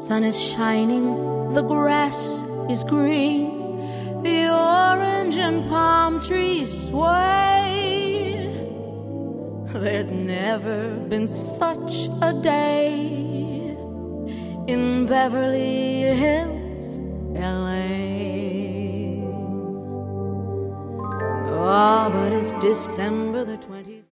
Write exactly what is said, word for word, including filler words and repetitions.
sun is shining, the grass is green, the orange and palm trees sway. There's never been such a day in Beverly Hills, L A. Oh, but it's December the twentieth.